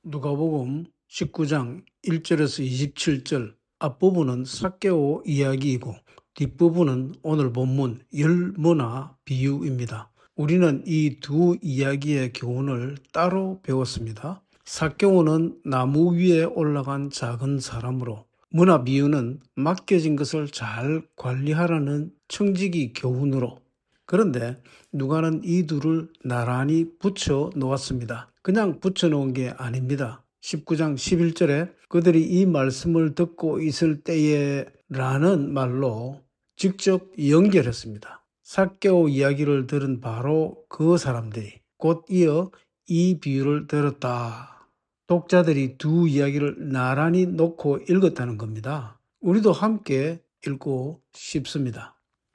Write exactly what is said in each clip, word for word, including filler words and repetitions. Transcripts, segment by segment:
누가복음 십구 장 일 절에서 이십칠 절 앞부분은 삭개오 이야기이고 뒷부분은 오늘 본문 열문화 비유입니다. 우리는 이 두 이야기의 교훈을 따로 배웠습니다. 삭개오는 나무 위에 올라간 작은 사람으로, 문화 비유는 맡겨진 것을 잘 관리하라는 청지기 교훈으로. 그런데 누가는 이 둘을 나란히 붙여 놓았습니다. 그냥 붙여 놓은 게 아닙니다. 십구 장 십일 절에 그들이 이 말씀을 듣고 있을 때에 라는 말로 직접 연결했습니다. 삭개오 이야기를 들은 바로 그 사람들이 곧 이어 이 비유를 들었다. 독자들이 두 이야기를 나란히 놓고 읽었다는 겁니다. 우리도 함께 읽고 싶습니다.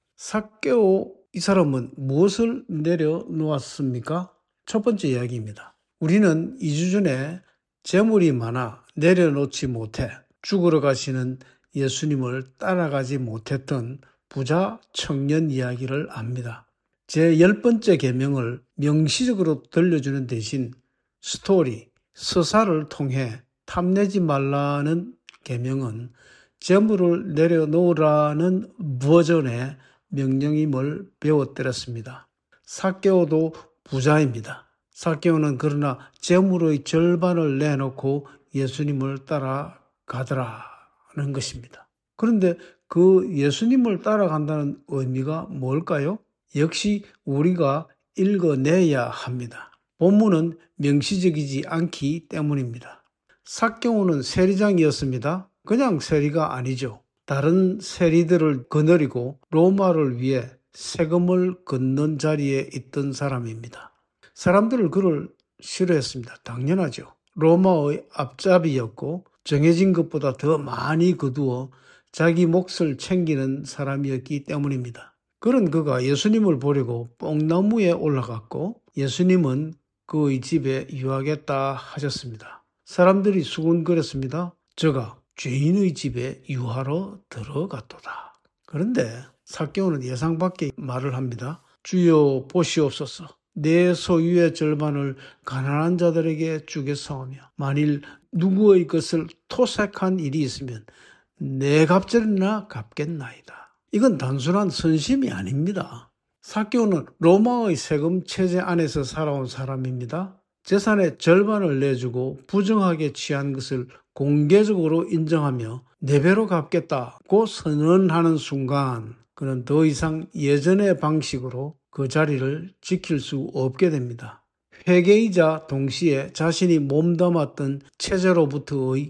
삭개오 이 사람은 무엇을 내려놓았습니까? 첫 번째 이야기입니다. 우리는 이 주 전에 재물이 많아 내려놓지 못해 죽으러 가시는 예수님을 따라가지 못했던 부자 청년 이야기를 압니다. 제 열 번째 계명을 명시적으로 들려주는 대신 스토리, 서사를 통해 탐내지 말라는 계명은 재물을 내려놓으라는 버전의 명령임을 배워드렸습니다. 삭개오도 부자입니다. 삭개오는 그러나 재물의 절반을 내놓고 예수님을 따라가더라는 것입니다. 그런데 그 예수님을 따라간다는 의미가 뭘까요? 역시 우리가 읽어내야 합니다. 본문은 명시적이지 않기 때문입니다. 삭개오는 세리장이었습니다. 그냥 세리가 아니죠. 다른 세리들을 거느리고 로마를 위해 세금을 걷는 자리에 있던 사람입니다. 사람들은 그를 싫어했습니다. 당연하죠. 로마의 앞잡이였고 정해진 것보다 더 많이 거두어 자기 몫을 챙기는 사람이었기 때문입니다. 그런 그가 예수님을 보려고 뽕나무에 올라갔고 예수님은 그의 집에 유하겠다 하셨습니다. 사람들이 수군거렸습니다. 저가 죄인의 집에 유하러 들어갔도다. 그런데 삭개오는 예상 밖의 말을 합니다. 주여 보시옵소서. 내 소유의 절반을 가난한 자들에게 주겠사오며 만일 누구의 것을 토색한 일이 있으면 내 갑절이나 갚겠나이다. 이건 단순한 선심이 아닙니다. 삭개오는 로마의 세금 체제 안에서 살아온 사람입니다. 재산의 절반을 내주고 부정하게 취한 것을 공개적으로 인정하며 네 배로 갚겠다고 선언하는 순간 그는 더 이상 예전의 방식으로 그 자리를 지킬 수 없게 됩니다. 회개이자 동시에 자신이 몸담았던 체제로부터의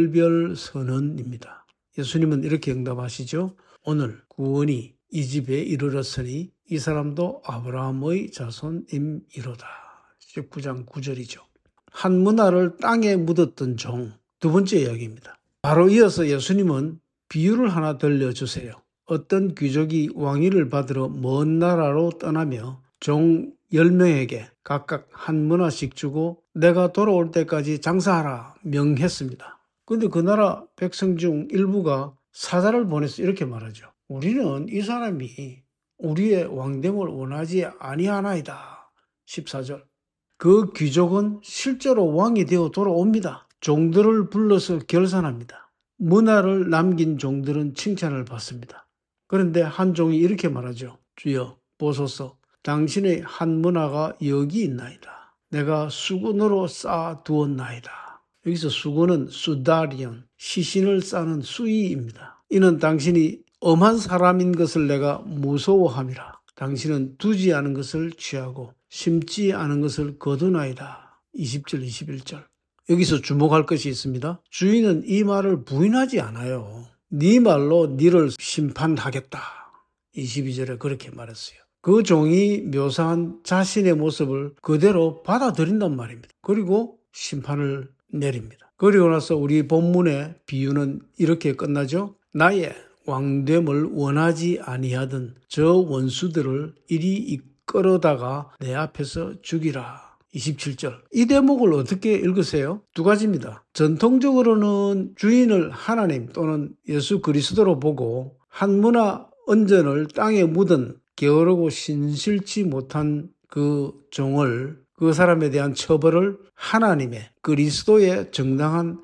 결별선언입니다. 예수님은 이렇게 응답하시죠. 오늘 구원이 이 집에 이르렀으니 이 사람도 아브라함의 자손임이로다. 십구 장 구 절이죠. 한 문화를 땅에 묻었던 종, 두 번째 이야기입니다. 바로 이어서 예수님은 비유를 하나 들려주세요. 어떤 귀족이 왕위를 받으러 먼 나라로 떠나며 종 열 명에게 각각 한 문화씩 주고 내가 돌아올 때까지 장사하라 명했습니다. 그런데 그 나라 백성 중 일부가 사자를 보내서 이렇게 말하죠. 우리는 이 사람이 우리의 왕됨을 원하지 아니하나이다. 십사 절. 그 귀족은 실제로 왕이 되어 돌아옵니다. 종들을 불러서 결산합니다. 문화를 남긴 종들은 칭찬을 받습니다. 그런데 한 종이 이렇게 말하죠. 주여 보소서 당신의 한 문화가 여기 있나이다. 내가 수건으로 쌓아두었나이다. 여기서 수건은 수다리온, 시신을 싸는 수의입니다. 이는 당신이 엄한 사람인 것을 내가 무서워함이라. 당신은 두지 않은 것을 취하고 심지 않은 것을 거두나이다. 이십 절 이십일 절. 여기서 주목할 것이 있습니다. 주인은 이 말을 부인하지 않아요. 네 말로 네를 심판하겠다. 이십이 절에 그렇게 말했어요. 그 종이 묘사한 자신의 모습을 그대로 받아들인단 말입니다. 그리고 심판을 내립니다. 그리고 나서 우리 본문의 비유는 이렇게 끝나죠. 나의 왕됨을 원하지 아니하던 저 원수들을 이리 이끌어다가 내 앞에서 죽이라. 이십칠 절. 이 대목을 어떻게 읽으세요? 두 가지입니다. 전통적으로는 주인을 하나님 또는 예수 그리스도로 보고 한 문화 언전을 땅에 묻은 게으르고 신실치 못한 그 종을 그 사람에 대한 처벌을 하나님의 그리스도의 정당한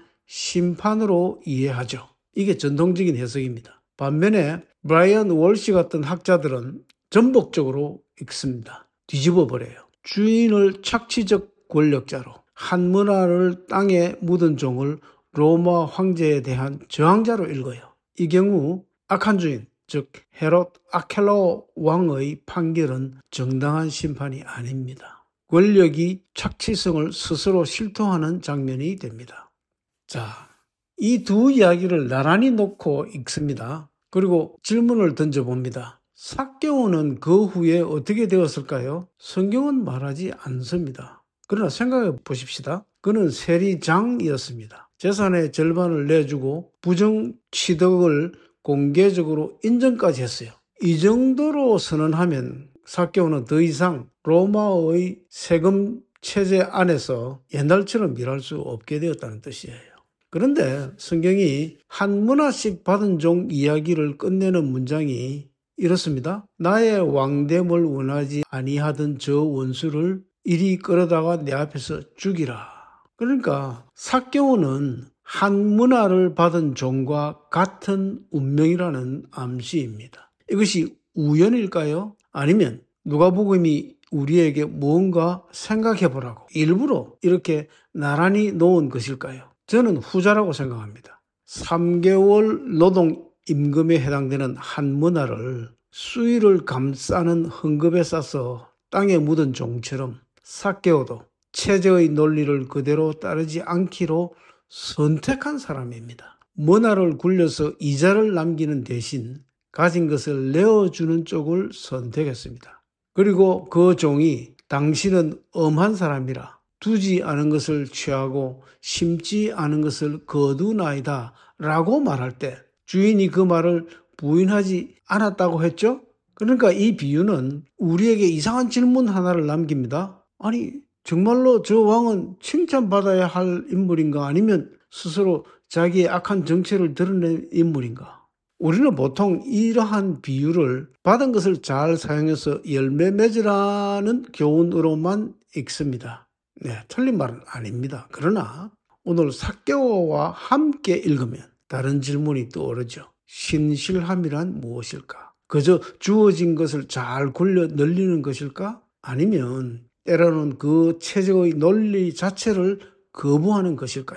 심판으로 이해하죠. 이게 전통적인 해석입니다. 반면에 브라이언 월시 같은 학자들은 전복적으로 읽습니다. 뒤집어 버려요. 주인을 착취적 권력자로, 한 문화를 땅에 묻은 종을 로마 황제에 대한 저항자로 읽어요. 이 경우 악한 주인, 즉 헤롯 아켈로 왕의 판결은 정당한 심판이 아닙니다. 권력이 착취성을 스스로 실토하는 장면이 됩니다. 자, 이 두 이야기를 나란히 놓고 읽습니다. 그리고 질문을 던져봅니다. 삭개오는 그 후에 어떻게 되었을까요? 성경은 말하지 않습니다. 그러나 생각해 보십시다. 그는 세리장이었습니다. 재산의 절반을 내주고 부정취득을 공개적으로 인정까지 했어요. 이 정도로 선언하면 삭개오는 더 이상 로마의 세금 체제 안에서 옛날처럼 일할 수 없게 되었다는 뜻이에요. 그런데 성경이 한 문화씩 받은 종 이야기를 끝내는 문장이 이렇습니다. 나의 왕됨을 원하지 아니하던 저 원수를 이리 끌어다가 내 앞에서 죽이라. 그러니까 삭개오는 한 문화를 받은 종과 같은 운명이라는 암시입니다. 이것이 우연일까요? 아니면 누가복음이 우리에게 무언가 생각해보라고 일부러 이렇게 나란히 놓은 것일까요? 저는 후자라고 생각합니다. 삼 개월 노동 임금에 해당되는 한 문화를 수위를 감싸는 헝겊에 싸서 땅에 묻은 종처럼 삭개오도 체제의 논리를 그대로 따르지 않기로 선택한 사람입니다. 문화를 굴려서 이자를 남기는 대신 가진 것을 내어주는 쪽을 선택했습니다. 그리고 그 종이 당신은 엄한 사람이라 두지 않은 것을 취하고 심지 않은 것을 거두나이다 라고 말할 때 주인이 그 말을 부인하지 않았다고 했죠? 그러니까 이 비유는 우리에게 이상한 질문 하나를 남깁니다. 아니 정말로 저 왕은 칭찬받아야 할 인물인가 아니면 스스로 자기의 악한 정체를 드러낸 인물인가? 우리는 보통 이러한 비유를 받은 것을 잘 사용해서 열매 맺으라는 교훈으로만 읽습니다. 네, 틀린 말은 아닙니다. 그러나 오늘 삭개오와 함께 읽으면 다른 질문이 떠오르죠. 신실함이란 무엇일까? 그저 주어진 것을 잘 굴려 늘리는 것일까? 아니면 때로는 그 체제의 논리 자체를 거부하는 것일까요?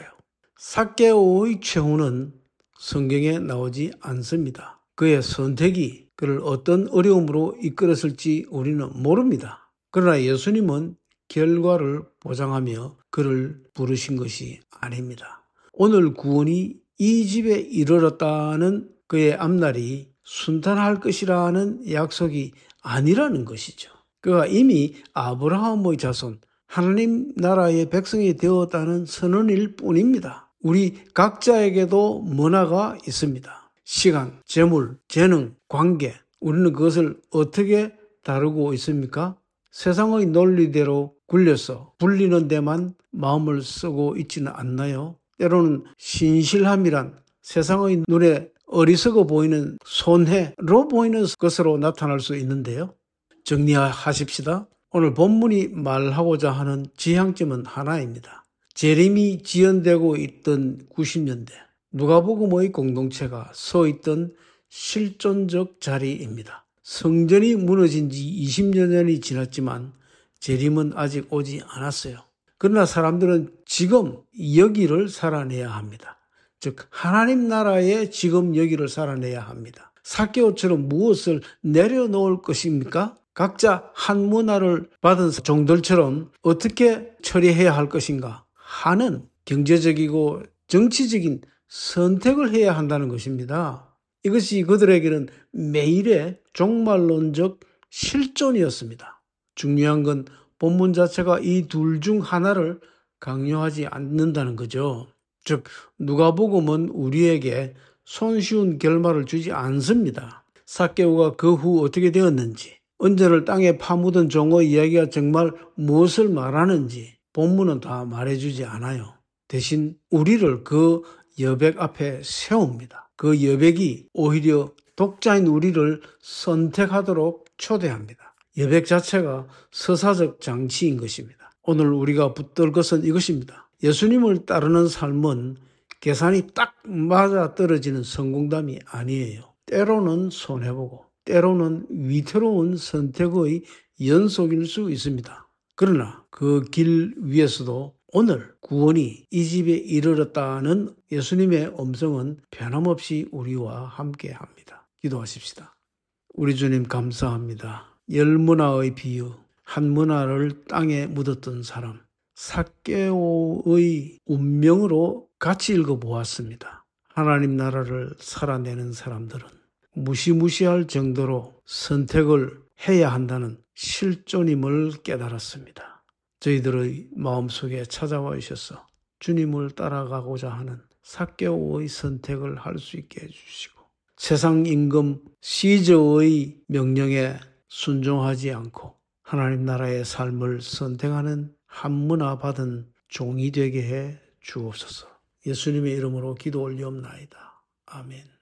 삭개오의 최후는 성경에 나오지 않습니다. 그의 선택이 그를 어떤 어려움으로 이끌었을지 우리는 모릅니다. 그러나 예수님은 결과를 보장하며 그를 부르신 것이 아닙니다. 오늘 구원이 이 집에 이르렀다는 그의 앞날이 순탄할 것이라는 약속이 아니라는 것이죠. 그가 이미 아브라함의 자손, 하나님 나라의 백성이 되었다는 선언일 뿐입니다. 우리 각자에게도 문화가 있습니다. 시간, 재물, 재능, 관계, 우리는 그것을 어떻게 다루고 있습니까? 세상의 논리대로 굴려서 불리는 데만 마음을 쓰고 있지는 않나요? 때로는 신실함이란 세상의 눈에 어리석어 보이는 손해로 보이는 것으로 나타날 수 있는데요. 정리하십시다. 오늘 본문이 말하고자 하는 지향점은 하나입니다. 재림이 지연되고 있던 구십 년대 누가복음의 공동체가 서 있던 실존적 자리입니다. 성전이 무너진 지 이십여 년이 지났지만 재림은 아직 오지 않았어요. 그러나 사람들은 지금 여기를 살아내야 합니다. 즉 하나님 나라의 지금 여기를 살아내야 합니다. 삭개오처럼 무엇을 내려놓을 것입니까? 각자 한 문화를 받은 종들처럼 어떻게 처리해야 할 것인가 하는 경제적이고 정치적인 선택을 해야 한다는 것입니다. 이것이 그들에게는 매일의 종말론적 실존이었습니다. 중요한 건 본문 자체가 이 둘 중 하나를 강요하지 않는다는 거죠. 즉 누가복음은 우리에게 손쉬운 결말을 주지 않습니다. 삭개오가 그 후 어떻게 되었는지, 은전을 땅에 파묻은 종의 이야기가 정말 무엇을 말하는지 본문은 다 말해주지 않아요. 대신 우리를 그 여백 앞에 세웁니다. 그 여백이 오히려 독자인 우리를 선택하도록 초대합니다. 여백 자체가 서사적 장치인 것입니다. 오늘 우리가 붙들 것은 이것입니다. 예수님을 따르는 삶은 계산이 딱 맞아 떨어지는 성공담이 아니에요. 때로는 손해보고 때로는 위태로운 선택의 연속일 수 있습니다. 그러나 그 길 위에서도 오늘 구원이 이 집에 이르렀다는 예수님의 음성은 변함없이 우리와 함께합니다. 기도하십시다. 우리 주님 감사합니다. 열 문화의 비유, 한 문화를 땅에 묻었던 사람, 삭개오의 운명으로 같이 읽어보았습니다. 하나님 나라를 살아내는 사람들은 무시무시할 정도로 선택을 해야 한다는 실존임을 깨달았습니다. 저희들의 마음속에 찾아와 주셔서 주님을 따라가고자 하는 삭개오의 선택을 할 수 있게 해주시고 세상 임금 시저의 명령에 순종하지 않고 하나님 나라의 삶을 선택하는 한문화 받은 종이 되게 해 주옵소서. 예수님의 이름으로 기도 올리옵나이다. 아멘.